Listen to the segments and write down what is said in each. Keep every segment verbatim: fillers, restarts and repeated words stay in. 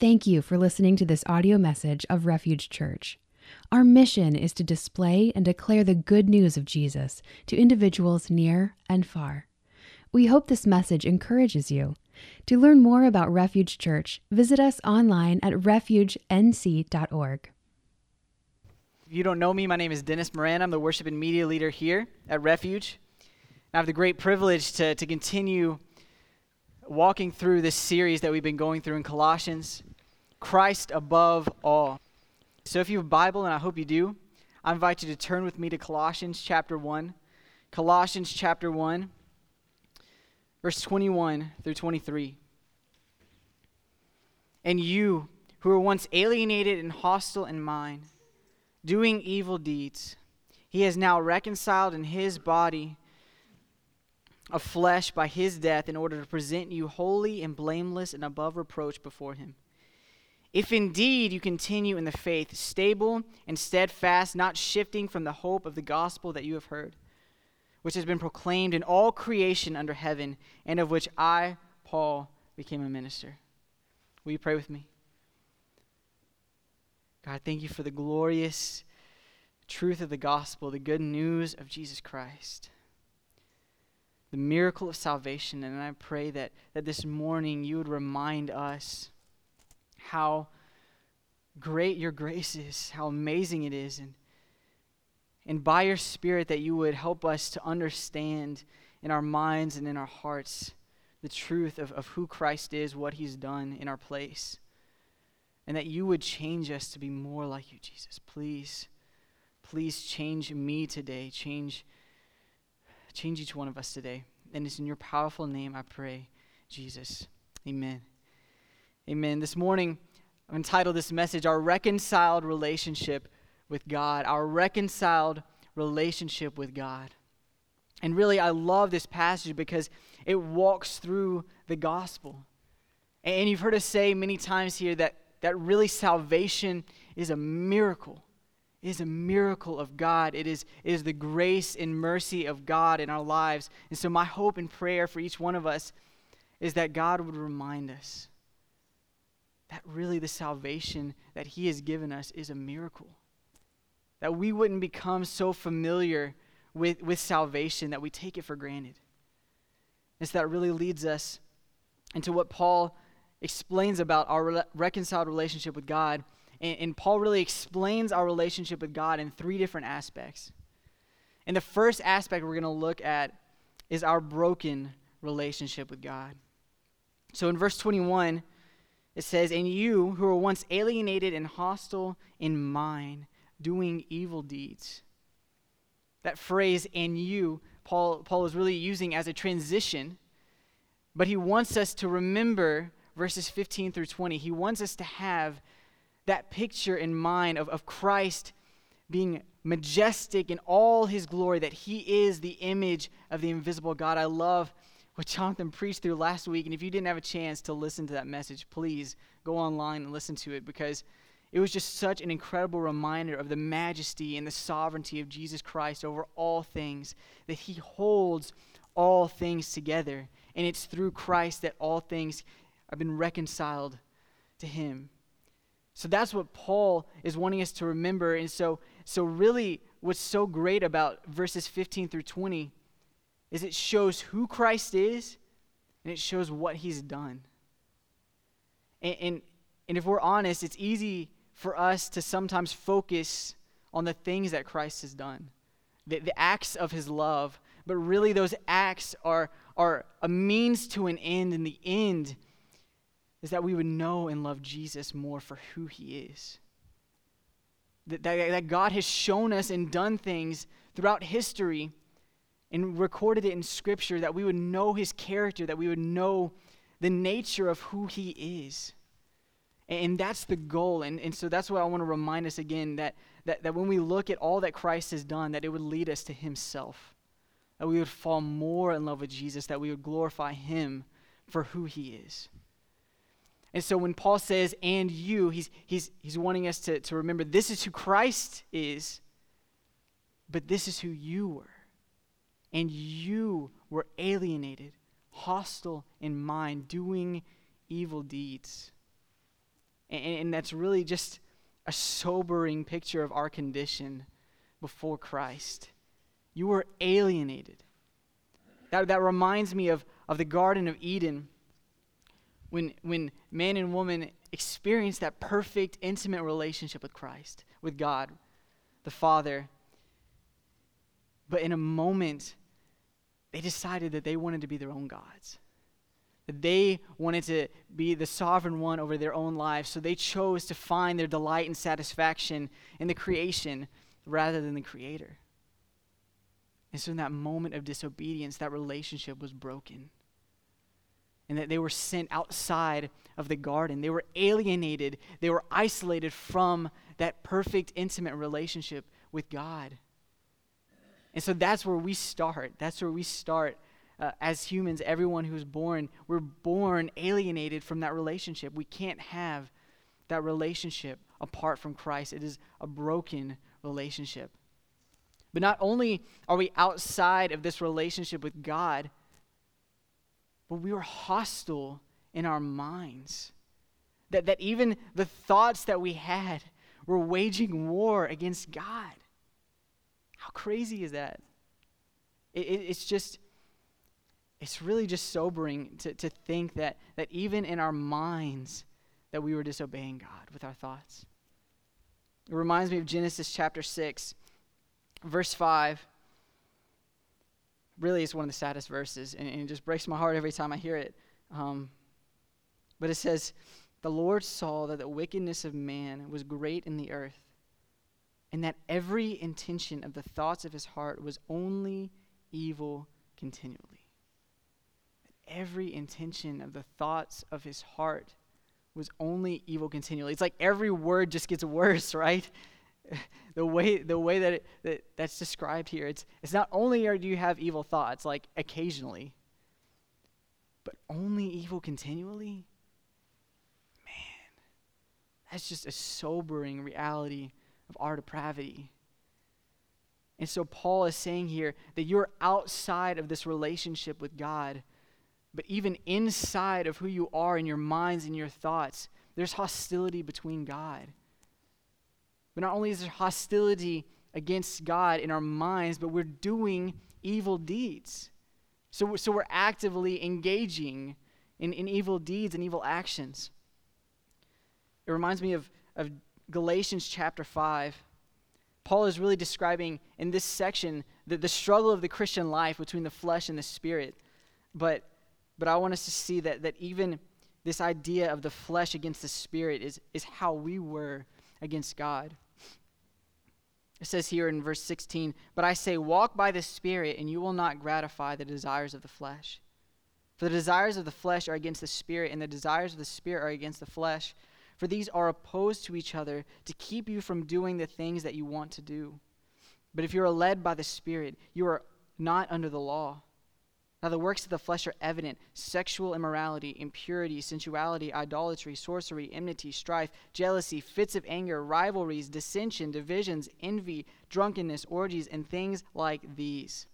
Thank you for listening to this audio message of Refuge Church. Our mission is to display and declare the good news of Jesus to individuals near and far. We hope this message encourages you. To learn more about Refuge Church, visit us online at refuge n c dot org. If you don't know me, my name is Dennis Moran. I'm the worship and media leader here at Refuge. I have the great privilege to, to continue walking through this series that we've been going through in Colossians, Christ above all. So if you have a Bible, and I hope you do, I invite you to turn with me to Colossians chapter one. Colossians chapter one, verse twenty-one through twenty-three. And you, who were once alienated and hostile in mind, doing evil deeds, he has now reconciled in his body of flesh by his death in order to present you holy and blameless and above reproach before him. If indeed you continue in the faith, stable and steadfast, not shifting from the hope of the gospel that you have heard, which has been proclaimed in all creation under heaven, and of which I, Paul, became a minister. Will you pray with me? God, thank you for the glorious truth of the gospel, the good news of Jesus Christ, the miracle of salvation. And I pray that, that this morning you would remind us how great your grace is, how amazing it is, and, and by your Spirit that you would help us to understand in our minds and in our hearts the truth of, of who Christ is, what he's done in our place, and that you would change us to be more like you, Jesus. Please, please change me today, change, change each one of us today. And it's in your powerful name I pray, Jesus. Amen. Amen. This morning, I've entitled this message, Our Reconciled Relationship with God. Our Reconciled Relationship with God. And really, I love this passage because it walks through the gospel. And you've heard us say many times here that, that really salvation is a miracle. It is a miracle of God. It is, it is the grace and mercy of God in our lives. And so my hope and prayer for each one of us is that God would remind us that really the salvation that he has given us is a miracle. That we wouldn't become so familiar with, with salvation that we take it for granted. And so that really leads us into what Paul explains about our re- reconciled relationship with God. And, and Paul really explains our relationship with God in three different aspects. And the first aspect we're going to look at is our broken relationship with God. So in verse twenty-one, it says, And you who were once alienated and hostile in mind, doing evil deeds. That phrase, and you, Paul, Paul is really using as a transition, but he wants us to remember verses fifteen through twenty. He wants us to have that picture in mind of, of Christ being majestic in all his glory, that he is the image of the invisible God. I love what Jonathan preached through last week, and if you didn't have a chance to listen to that message, please go online and listen to it, because it was just such an incredible reminder of the majesty and the sovereignty of Jesus Christ over all things, that he holds all things together, and it's through Christ that all things have been reconciled to him. So that's what Paul is wanting us to remember. And so, so really what's so great about verses fifteen through twenty is it shows who Christ is, and it shows what he's done. And, and, and if we're honest, it's easy for us to sometimes focus on the things that Christ has done, the, the acts of his love, but really those acts are, are a means to an end, and the end is that we would know and love Jesus more for who he is. That, that, that God has shown us and done things throughout history and recorded it in Scripture, that we would know his character, that we would know the nature of who he is. And, and that's the goal. And, and so that's what I want to remind us again, that, that, that when we look at all that Christ has done, that it would lead us to himself. That we would fall more in love with Jesus, that we would glorify him for who he is. And so when Paul says, and you, he's he's he's wanting us to, to remember this is who Christ is, but this is who you were. And you were alienated, hostile in mind, doing evil deeds. And, and that's really just a sobering picture of our condition before Christ. You were alienated. That, that reminds me of, of the Garden of Eden, when, when man and woman experienced that perfect, intimate relationship with Christ, with God, the Father. But in a moment, they decided that they wanted to be their own gods. That they wanted to be the sovereign one over their own lives. So they chose to find their delight and satisfaction in the creation rather than the Creator. And so in that moment of disobedience, that relationship was broken. And that they were sent outside of the garden. They were alienated. They were isolated from that perfect, intimate relationship with God. And so that's where we start. That's where we start uh, as humans. Everyone who's born, we're born alienated from that relationship. We can't have that relationship apart from Christ. It is a broken relationship. But not only are we outside of this relationship with God, but we were hostile in our minds. That, that even the thoughts that we had were waging war against God. How crazy is that? It, it, it's just, it's really just sobering to, to think that, that even in our minds that we were disobeying God with our thoughts. It reminds me of Genesis chapter six. Verse five, really is one of the saddest verses, and, and it just breaks my heart every time I hear it. Um, but it says, "The Lord saw that the wickedness of man was great in the earth, and that every intention of the thoughts of his heart was only evil continually." That every intention of the thoughts of his heart was only evil continually. It's like every word just gets worse, right? The way the way that, it, that that's described here, it's it's not only are do you have evil thoughts, like occasionally, but only evil continually? Man, that's just a sobering reality of our depravity. And so Paul is saying here that you're outside of this relationship with God, but even inside of who you are in your minds and your thoughts, there's hostility between God. But not only is there hostility against God in our minds, but we're doing evil deeds. So, we're, so we're actively engaging in, in evil deeds and evil actions. It reminds me of, of Galatians chapter five. Paul is really describing in this section the, the struggle of the Christian life between the flesh and the spirit. But, but I want us to see that, that even this idea of the flesh against the spirit is, is how we were against God. It says here in verse sixteen, "But I say, walk by the Spirit, and you will not gratify the desires of the flesh. For the desires of the flesh are against the Spirit, and the desires of the Spirit are against the flesh. For these are opposed to each other to keep you from doing the things that you want to do. But if you are led by the Spirit, you are not under the law. Now the works of the flesh are evident: sexual immorality, impurity, sensuality, idolatry, sorcery, enmity, strife, jealousy, fits of anger, rivalries, dissension, divisions, envy, drunkenness, orgies, and things like these."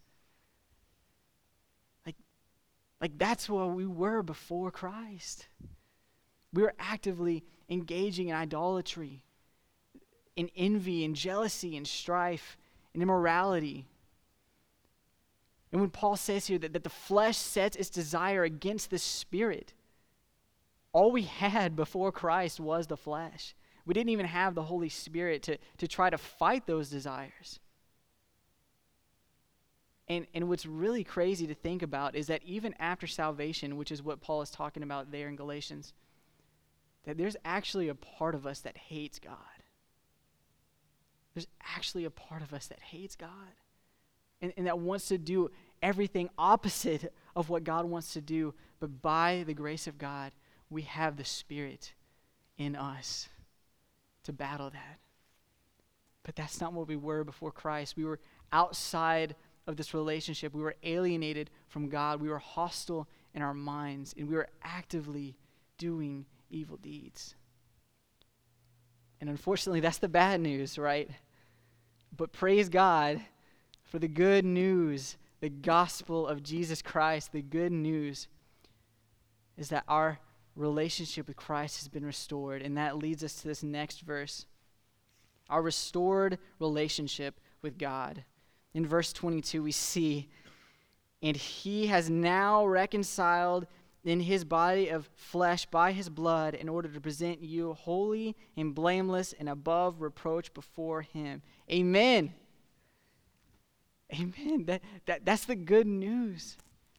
Like, like that's what we were before Christ. We were actively engaging in idolatry, in envy, and jealousy, and strife, and immorality. And when Paul says here that, that the flesh sets its desire against the Spirit, all we had before Christ was the flesh. We didn't even have the Holy Spirit to, to try to fight those desires. And, and what's really crazy to think about is that even after salvation, which is what Paul is talking about there in Galatians, that there's actually a part of us that hates God. There's actually a part of us that hates God. And, and that wants to do everything opposite of what God wants to do. But by the grace of God, we have the Spirit in us to battle that. But that's not what we were before Christ. We were outside of this relationship. We were alienated from God. We were hostile in our minds, and we were actively doing evil deeds. And unfortunately, that's the bad news, right? But praise God for the good news, the gospel of Jesus Christ. The good news is that our relationship with Christ has been restored. And that leads us to this next verse. Our restored relationship with God. In verse twenty-two, we see, and he has now reconciled in his body of flesh by his blood in order to present you holy and blameless and above reproach before him. Amen. Amen. That, that, that's the good news.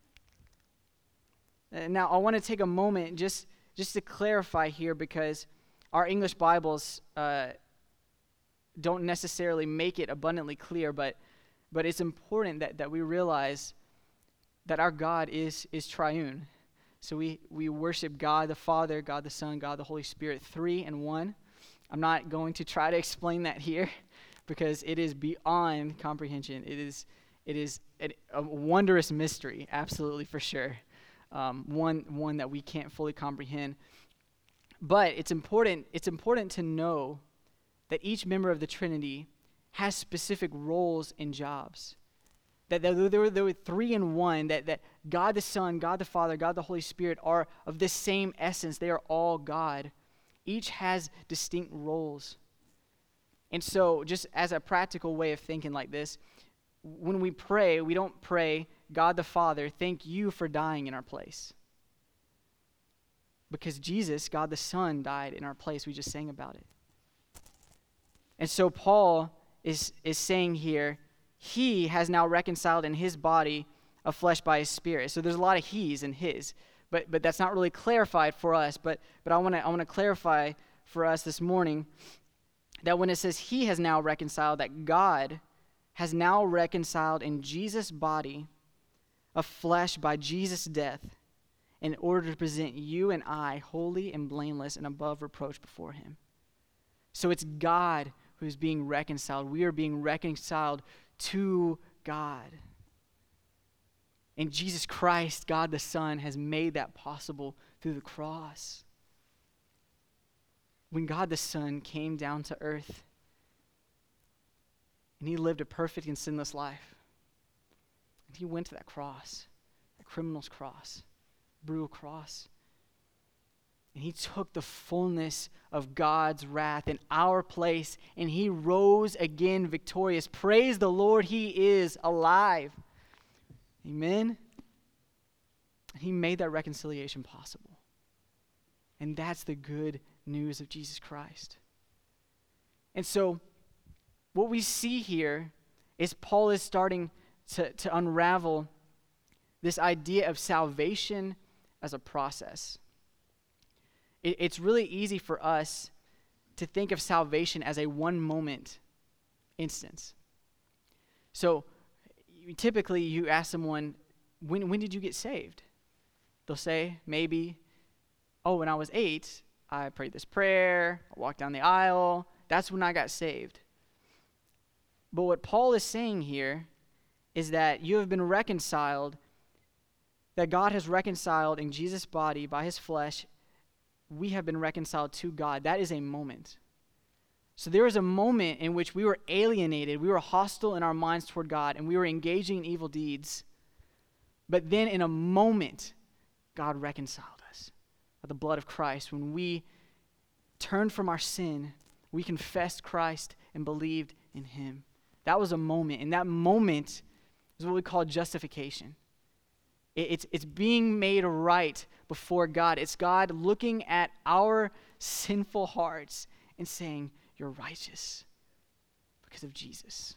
Uh, now, I want to take a moment just, just to clarify here, because our English Bibles uh, don't necessarily make it abundantly clear, but but it's important that, that we realize that our God is, is triune. So we, we worship God the Father, God the Son, God the Holy Spirit, three and one. I'm not going to try to explain that here because it is beyond comprehension. It is it is a, a wondrous mystery, absolutely, for sure. Um, one one that we can't fully comprehend. But it's important, it's important to know that each member of the Trinity has specific roles and jobs. That there, there, were, there were three in one, that, that God the Son, God the Father, God the Holy Spirit are of the same essence. They are all God. Each has distinct roles. And so, just as a practical way of thinking like this, when we pray, we don't pray, God the Father, thank you for dying in our place. Because Jesus, God the Son, died in our place. We just sang about it. And so Paul is, is saying here, he has now reconciled in his body of flesh by his Spirit. So there's a lot of he's in his, but but that's not really clarified for us. But but I want to I want to clarify for us this morning that when it says he has now reconciled, that God has now reconciled in Jesus' body of flesh by Jesus' death in order to present you and I holy and blameless and above reproach before him. So it's God who's being reconciled. We are being reconciled to God. And Jesus Christ, God the Son, has made that possible through the cross. When God the Son came down to earth and he lived a perfect and sinless life, and he went to that cross, that criminal's cross, brutal cross, and he took the fullness of God's wrath in our place, and he rose again victorious. Praise the Lord, he is alive. Amen? He made that reconciliation possible. And that's the good news of Jesus Christ. And so, what we see here is Paul is starting to, to unravel this idea of salvation as a process. It's really easy for us to think of salvation as a one-moment instance. So you, typically you ask someone, when, when did you get saved? They'll say, maybe, oh, when I was eight, I prayed this prayer, I walked down the aisle, that's when I got saved. But what Paul is saying here is that you have been reconciled, that God has reconciled in Jesus' body by his flesh. We have been reconciled to God. That is a moment. So there was a moment in which we were alienated, we were hostile in our minds toward God, and we were engaging in evil deeds. But then in a moment, God reconciled us by the blood of Christ. When we turned from our sin, we confessed Christ and believed in him. That was a moment, and that moment is what we call justification. It's, it's being made right before God. It's God looking at our sinful hearts and saying, you're righteous because of Jesus.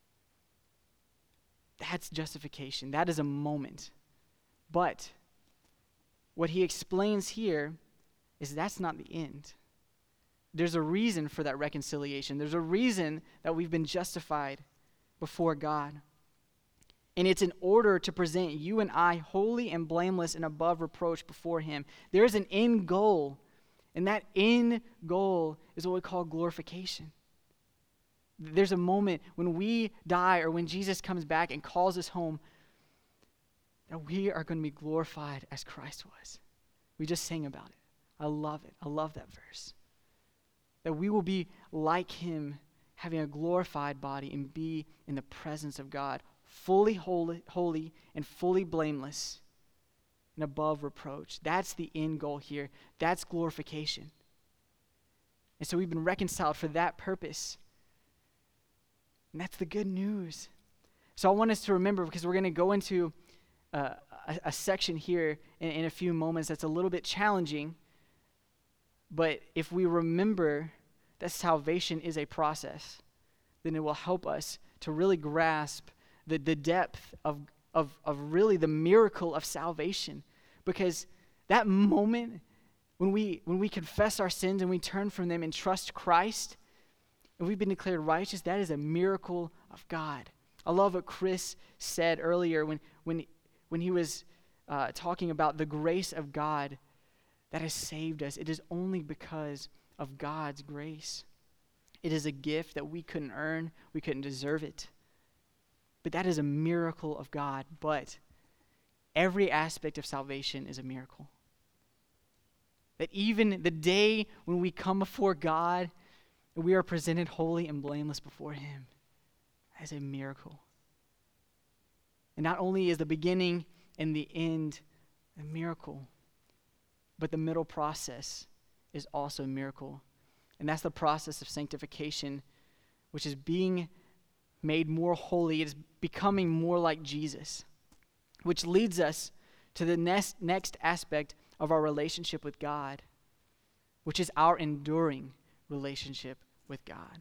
That's justification. That is a moment. But what he explains here is that's not the end. There's a reason for that reconciliation. There's a reason that we've been justified before God. And it's in order to present you and I holy and blameless and above reproach before him. There is an end goal, and that end goal is what we call glorification. There's a moment when we die or when Jesus comes back and calls us home that we are going to be glorified as Christ was. We just sang about it. I love it. I love that verse. That we will be like him, having a glorified body and be in the presence of God, fully holy, holy and fully blameless. and above reproach. That's the end goal here. That's glorification. And so we've been reconciled for that purpose. And that's the good news. So I want us to remember, because we're going to go into uh, a, a section here in, in a few moments that's a little bit challenging. But if we remember that salvation is a process, then it will help us to really grasp the, the depth of, of, of really the miracle of salvation. Because that moment when we when we confess our sins and we turn from them and trust Christ, and we've been declared righteous, that is a miracle of God. I love what Chris said earlier when when when he was uh, talking about the grace of God that has saved us. It is only because of God's grace. It is a gift that we couldn't earn. We couldn't deserve it. But that is a miracle of God. But every aspect of salvation is a miracle. That even the day when we come before God, we are presented holy and blameless before him, that is a miracle. And not only is the beginning and the end a miracle, but the middle process is also a miracle. And that's the process of sanctification, which is being made more holy. It is becoming more like Jesus, which leads us to the next, next aspect of our relationship with God, which is our enduring relationship with God.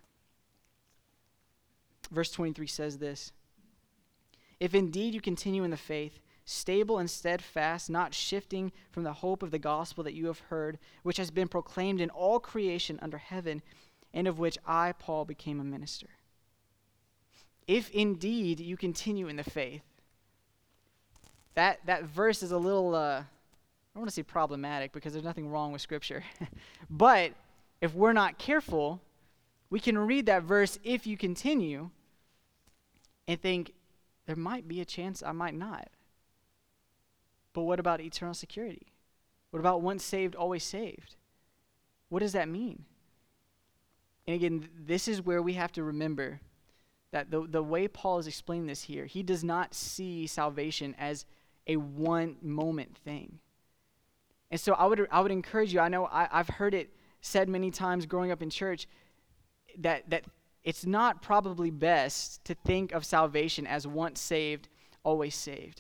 Verse twenty-three says this: "If indeed you continue in the faith, stable and steadfast, not shifting from the hope of the gospel that you have heard, which has been proclaimed in all creation under heaven, and of which I, Paul, became a minister." If indeed you continue in the faith. That that verse is a little, uh, I don't want to say problematic, because there's nothing wrong with Scripture. But if we're not careful, we can read that verse, "if you continue," and think, there might be a chance I might not. But what about eternal security? What about once saved, always saved? What does that mean? And again, this is where we have to remember that the, the way Paul is explaining this here, he does not see salvation as a one-moment thing. And so I would I would encourage you, I know I, I've heard it said many times growing up in church, that that it's not probably best to think of salvation as once saved, always saved.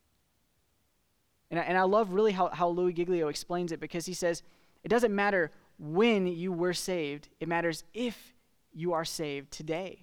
And I, and I love really how, how Louis Giglio explains it, because he says, it doesn't matter when you were saved, it matters if you are saved today.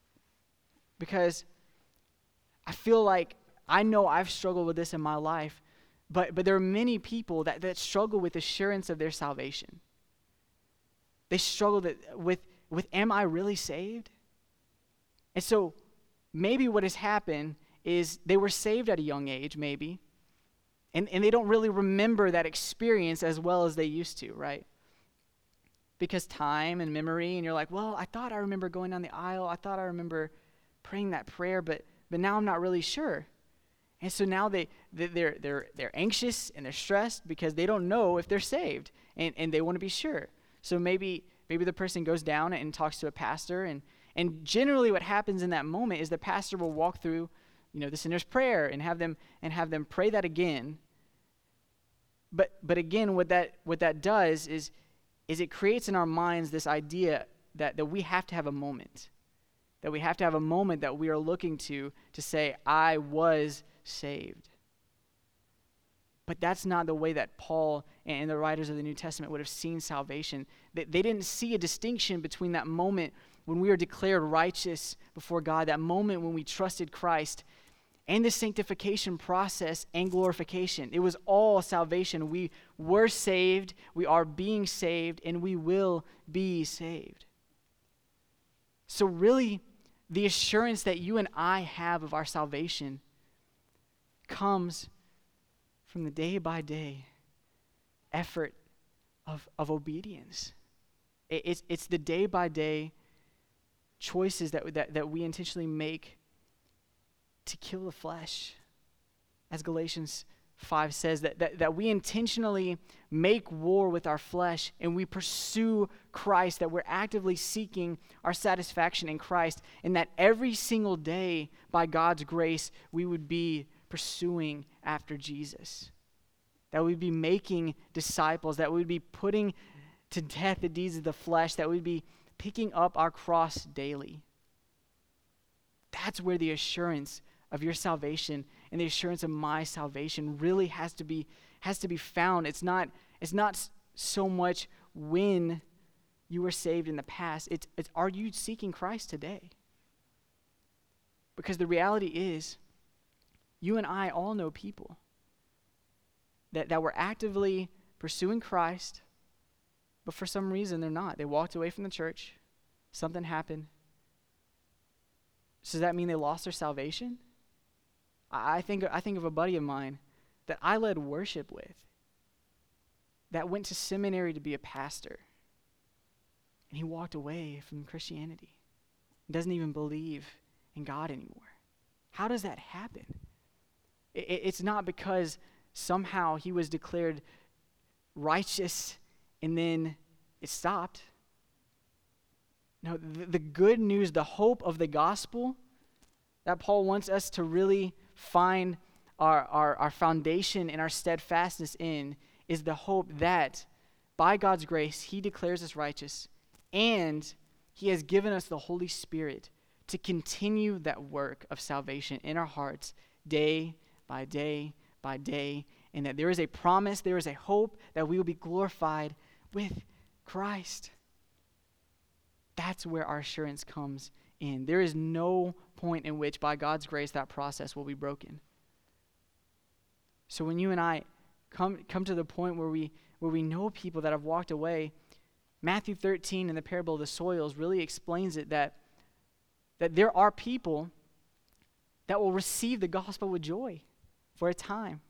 Because I feel like, I know I've struggled with this in my life, but but there are many people that, that struggle with assurance of their salvation. They struggle that, with, with, am I really saved? And so maybe what has happened is they were saved at a young age, maybe, and, and they don't really remember that experience as well as they used to, right? Because time and memory, and you're like, well, I thought I remember going down the aisle. I thought I remember praying that prayer, but but now I'm not really sure. And so now they, they they're they're they're anxious and they're stressed because they don't know if they're saved, and, and they want to be sure. So maybe maybe the person goes down and talks to a pastor, and and generally what happens in that moment is the pastor will walk through, you know, the sinner's prayer and have them and have them pray that again. But but again, what that what that does is is it creates in our minds this idea that, that we have to have a moment. That we have to have a moment that we are looking to to say, I was saved. But that's not the way that Paul and the writers of the New Testament would have seen salvation. They, they didn't see a distinction between that moment when we are declared righteous before God, that moment when we trusted Christ, and the sanctification process and glorification. It was all salvation. We were saved, we are being saved, and we will be saved. So really, the assurance that you and I have of our salvation comes from the day-by-day effort of, of obedience. It, it's, it's the day-by-day choices that, that, that we intentionally make to kill the flesh. As Galatians five says, that, that, that we intentionally make war with our flesh and we pursue Christ, that we're actively seeking our satisfaction in Christ, and that every single day, by God's grace, we would be pursuing after Jesus. that we'd be making disciples, that we'd be putting to death the deeds of the flesh, that we'd be picking up our cross daily. That's where the assurance of your salvation and the assurance of my salvation really has to be has to be found. It's not it's not so much when you were saved in the past. It's it's are you seeking Christ today? Because the reality is, you and I all know people that, that were actively pursuing Christ, but for some reason they're not. They walked away from the church. Something happened. So does that mean they lost their salvation? I, I think I think of a buddy of mine that I led worship with that went to seminary to be a pastor. And he walked away from Christianity. He doesn't even believe in God anymore. How does that happen? It, it's not because somehow he was declared righteous and then it stopped. No, the, the good news, the hope of the gospel that Paul wants us to really find our, our, our foundation and our steadfastness in is the hope that by God's grace, he declares us righteous, and he has given us the Holy Spirit to continue that work of salvation in our hearts day by day by day, and that there is a promise, there is a hope that we will be glorified with Christ. That's where our assurance comes in. There is no point in which, by God's grace, that process will be broken. So when you and I come come to the point where we where we know people that have walked away, Matthew thirteen in the parable of the soils really explains it, that that there are people that will receive the gospel with joy for a time.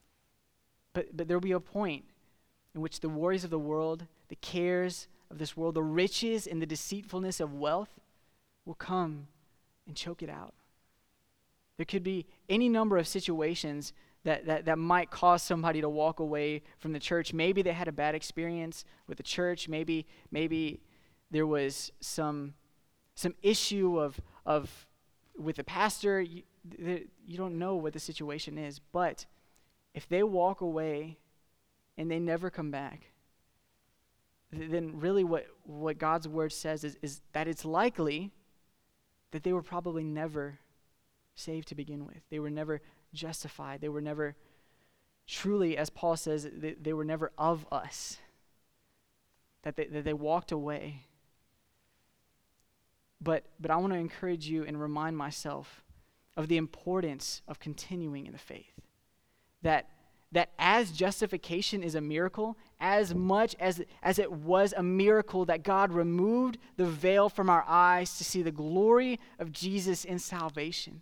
But but there will be a point in which the worries of the world, the cares of this world, the riches and the deceitfulness of wealth will come and choke it out. There could be any number of situations that, that, that might cause somebody to walk away from the church. Maybe they had a bad experience with the church. Maybe maybe there was some some issue of of with the pastor. You, the, you don't know what the situation is. But if they walk away and they never come back, then really what, what God's word says is, is that it's likely that they were probably never saved to begin with. They were never justified. They were never truly, as Paul says, they, they were never of us. That they, that they walked away. But, but I want to encourage you and remind myself of the importance of continuing in the faith. That that as justification is a miracle, as much as, as it was a miracle that God removed the veil from our eyes to see the glory of Jesus in salvation,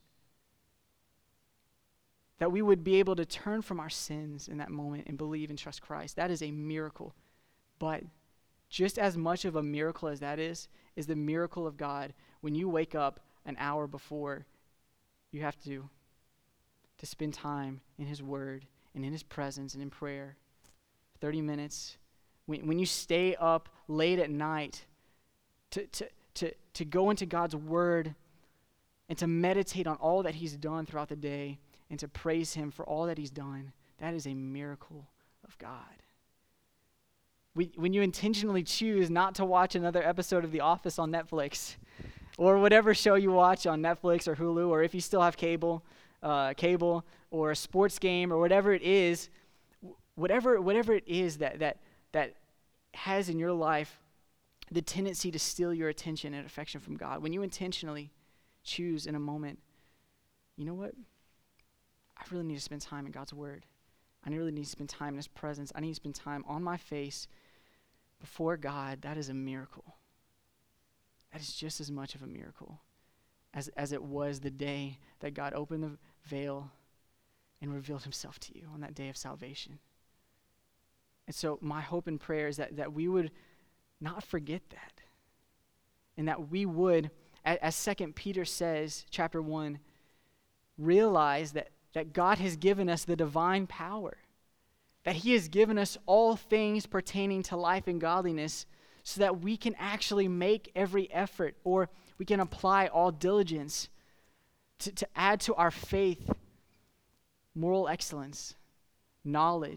that we would be able to turn from our sins in that moment and believe and trust Christ. That is a miracle. But just as much of a miracle as that is, is the miracle of God when you wake up an hour before you have to, to spend time in his word and in his presence and in prayer. thirty minutes. When, when you stay up late at night to, to, to, to go into God's word and to meditate on all that he's done throughout the day and to praise him for all that he's done, that is a miracle of God. We, when you intentionally choose not to watch another episode of The Office on Netflix or whatever show you watch on Netflix or Hulu, or if you still have cable, uh, cable or a sports game or whatever it is, whatever whatever it is that that that has in your life the tendency to steal your attention and affection from God, when you intentionally choose in a moment, you know what? I really need to spend time in God's word. I really need to spend time in his presence. I need to spend time on my face before God. That is a miracle. That is just as much of a miracle as, as it was the day that God opened the veil and revealed himself to you on that day of salvation. And so my hope and prayer is that, that we would not forget that. And that we would, as, as Second Peter says, chapter one, realize that, that God has given us the divine power. That he has given us all things pertaining to life and godliness so that we can actually make every effort, or we can apply all diligence to, to add to our faith moral excellence, knowledge,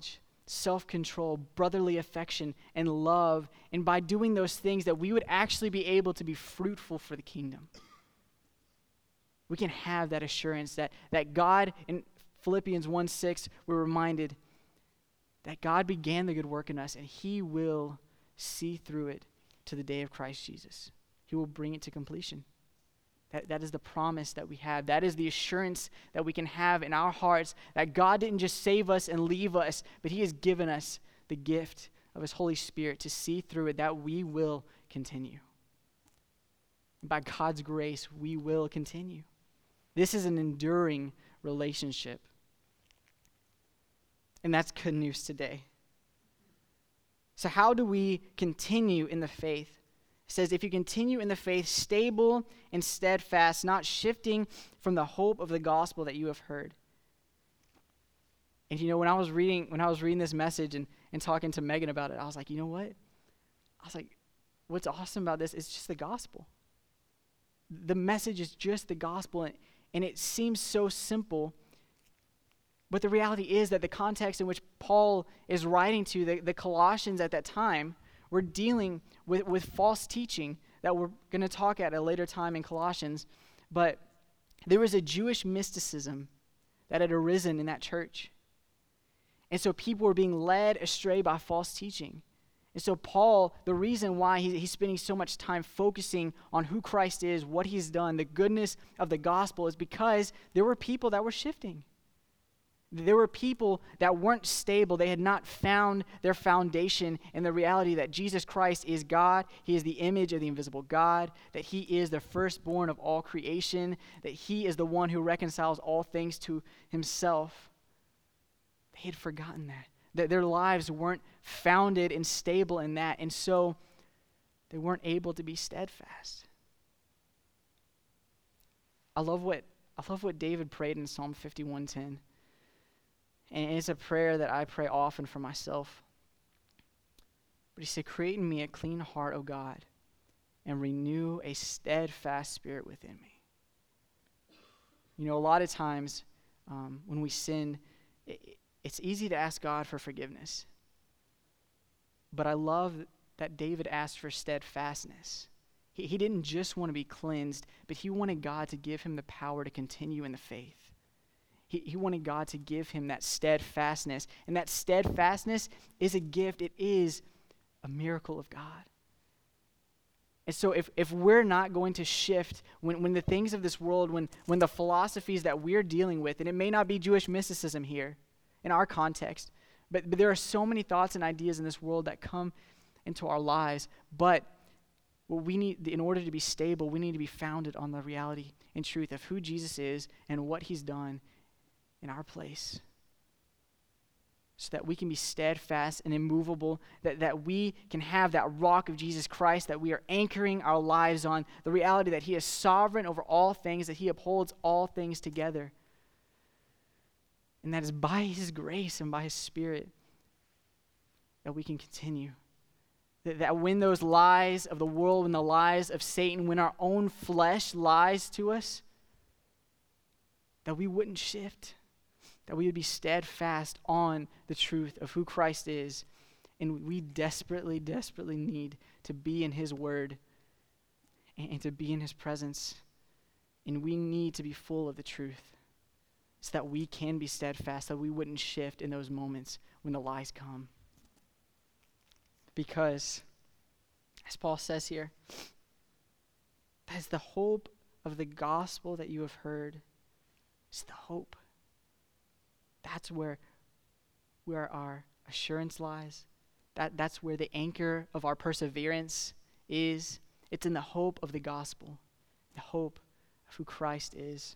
self-control, brotherly affection, and love. And by doing those things, that we would actually be able to be fruitful for the kingdom. We can have that assurance that, that God, in Philippians one six, we're reminded that God began the good work in us, and he will see through it to the day of Christ Jesus. He will bring it to completion. That, that is the promise that we have. That is the assurance that we can have in our hearts, that God didn't just save us and leave us, but he has given us the gift of his Holy Spirit to see through it, that we will continue. By God's grace, we will continue. This is an enduring relationship. And that's good news today. So how do we continue in the faith? It says, if you continue in the faith, stable and steadfast, not shifting from the hope of the gospel that you have heard. And you know, when I was reading, when I was reading this message and, and talking to Megan about it, I was like, you know what? I was like, what's awesome about this is just the gospel. The message is just the gospel, and, and it seems so simple. But the reality is that the context in which Paul is writing to the, the Colossians at that time, we're dealing with, with false teaching that we're going to talk at a later time in Colossians. But there was a Jewish mysticism that had arisen in that church. And so people were being led astray by false teaching. And so Paul, the reason why he, he's spending so much time focusing on who Christ is, what he's done, the goodness of the gospel, is because there were people that were shifting. There were people that weren't stable. They had not found their foundation in the reality that Jesus Christ is God. He is the image of the invisible God, that he is the firstborn of all creation, that he is the one who reconciles all things to himself. They had forgotten that, that their lives weren't founded and stable in that, and so they weren't able to be steadfast. I love what I love what David prayed in Psalm fifty-one ten. And it's a prayer that I pray often for myself. But he said, create in me a clean heart, O God, and renew a steadfast spirit within me. You know, a lot of times um, when we sin, it, it's easy to ask God for forgiveness. But I love that David asked for steadfastness. He, he didn't just want to be cleansed, but he wanted God to give him the power to continue in the faith. He, he wanted God to give him that steadfastness. And that steadfastness is a gift. It is a miracle of God. And so if, if we're not going to shift when, when the things of this world, when, when the philosophies that we're dealing with, and it may not be Jewish mysticism here in our context, but, but there are so many thoughts and ideas in this world that come into our lives. But what we need, in order to be stable, we need to be founded on the reality and truth of who Jesus is and what he's done in our place, so that we can be steadfast and immovable, that, that we can have that rock of Jesus Christ, that we are anchoring our lives on, the reality that he is sovereign over all things, that he upholds all things together. And that is by his grace and by his Spirit that we can continue. That, that when those lies of the world, when the lies of Satan, when our own flesh lies to us, that we wouldn't shift, that we would be steadfast on the truth of who Christ is. And we desperately, desperately need to be in his word and, and to be in his presence. And we need to be full of the truth so that we can be steadfast, that we wouldn't shift in those moments when the lies come. Because, as Paul says here, that is the hope of the gospel that you have heard. It's the hope. That's where, where our assurance lies. That, that's where the anchor of our perseverance is. It's in the hope of the gospel, the hope of who Christ is.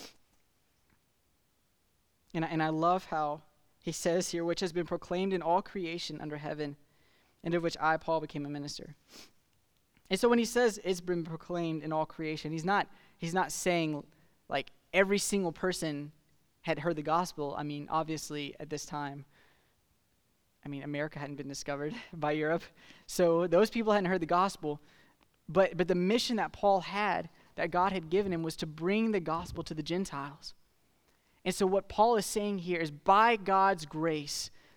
And I, and I love how he says here, which has been proclaimed in all creation under heaven, and of which I, Paul, became a minister. And so when he says it's been proclaimed in all creation, he's not, he's not saying like every single person had heard the gospel. I mean, obviously at this time, I mean, America hadn't been discovered by Europe. So those people hadn't heard the gospel. But but the mission that Paul had, that God had given him, was to bring the gospel to the Gentiles. And so what Paul is saying here is, by God's grace,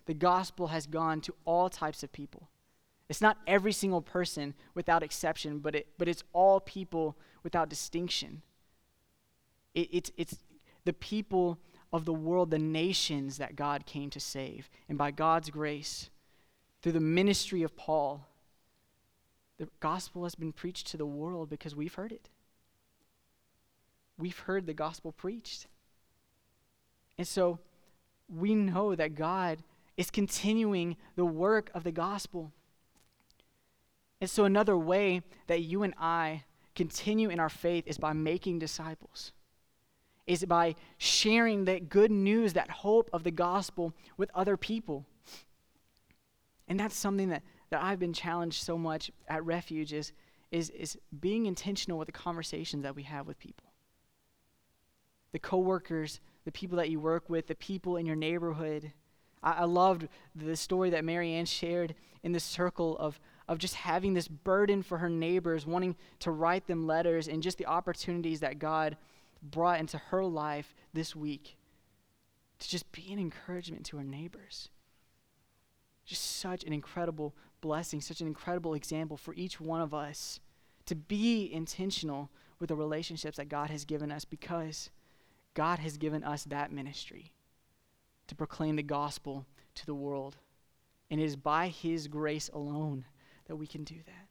the gospel has gone to all types of people. It's not every single person without exception, but it but it's all people without distinction. It, it's it's the people of the world, the nations that God came to save. And by God's grace, through the ministry of Paul, the gospel has been preached to the world because we've heard it. We've heard the gospel preached. And so we know that God is continuing the work of the gospel. And so another way that you and I continue in our faith is by making disciples, is by sharing that good news, that hope of the gospel with other people. And that's something that, that I've been challenged so much at Refuge is, is, is being intentional with the conversations that we have with people. The coworkers, the people that you work with, the people in your neighborhood. I, I loved the story that Marianne shared in the circle of, of just having this burden for her neighbors, wanting to write them letters, and just the opportunities that God brought into her life this week to just be an encouragement to her neighbors. Just such an incredible blessing, such an incredible example for each one of us to be intentional with the relationships that God has given us, because God has given us that ministry to proclaim the gospel to the world. And it is by his grace alone that we can do that.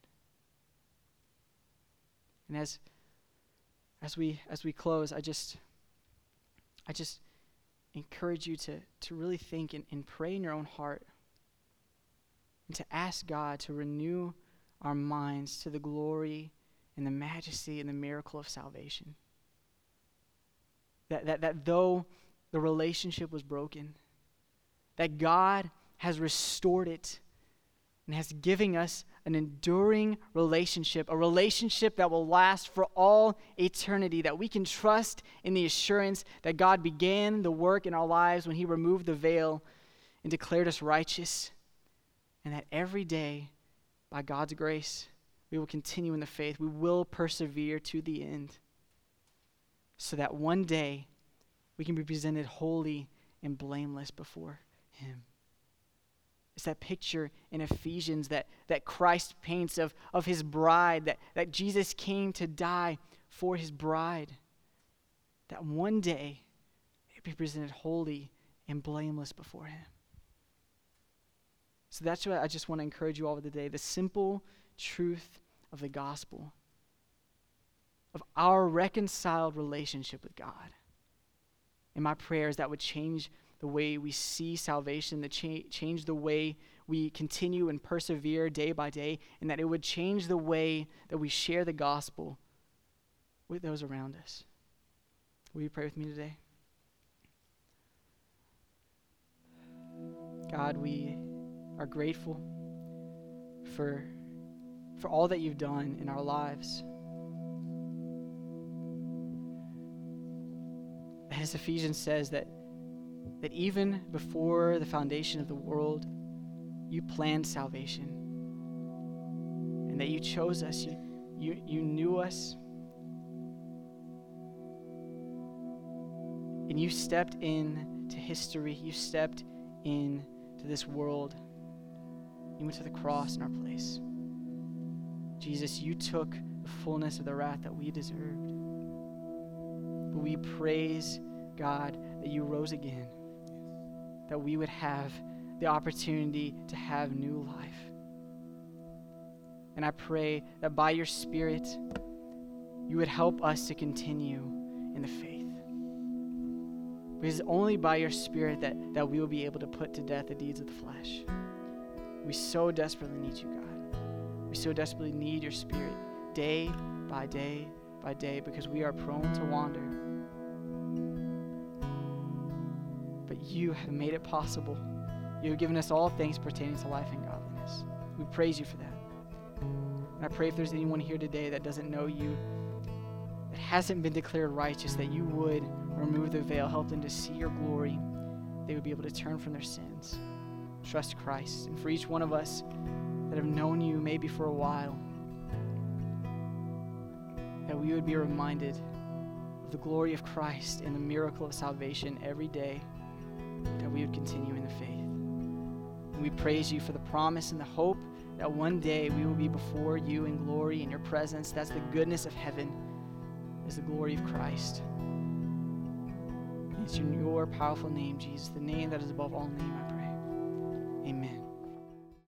And as as we as we close, I just I just encourage you to, to really think and, and pray in your own heart, and to ask God to renew our minds to the glory and the majesty and the miracle of salvation. That, that, that though the relationship was broken, that God has restored it and has given us an enduring relationship, a relationship that will last for all eternity, that we can trust in the assurance that God began the work in our lives when he removed the veil and declared us righteous, and that every day, by God's grace, we will continue in the faith. We will persevere to the end, so that one day we can be presented holy and blameless before him. It's that picture in Ephesians that, that Christ paints of, of his bride, that, that Jesus came to die for his bride, that one day they'd be presented holy and blameless before him. So that's what I just want to encourage you all with today, the simple truth of the gospel, of our reconciled relationship with God. And my prayer is that would change the way we see salvation, that cha- change the way we continue and persevere day by day, and that it would change the way that we share the gospel with those around us. Will you pray with me today? God, we are grateful for, for all that you've done in our lives. As Ephesians says, that, that even before the foundation of the world, you planned salvation. And that you chose us. You, you, you knew us. And you stepped into history. You stepped into this world. You went to the cross in our place. Jesus, you took the fullness of the wrath that we deserved. But we praise God that you rose again, that we would have the opportunity to have new life. And I pray that by your Spirit, you would help us to continue in the faith. Because it's only by your Spirit that, that we will be able to put to death the deeds of the flesh. We so desperately need you, God. We so desperately need your Spirit day by day by day, because we are prone to wander. But you have made it possible. You have given us all things pertaining to life and godliness. We praise you for that. And I pray if there's anyone here today that doesn't know you, that hasn't been declared righteous, that you would remove the veil, help them to see your glory. They would be able to turn from their sins, trust Christ. And for each one of us that have known you maybe for a while, that we would be reminded of the glory of Christ and the miracle of salvation every day, that we would continue in the faith. We praise you for the promise and the hope that one day we will be before you in glory in your presence. That's the goodness of heaven, is the glory of Christ. It's in your powerful name, Jesus, the name that is above all name, I pray. Amen.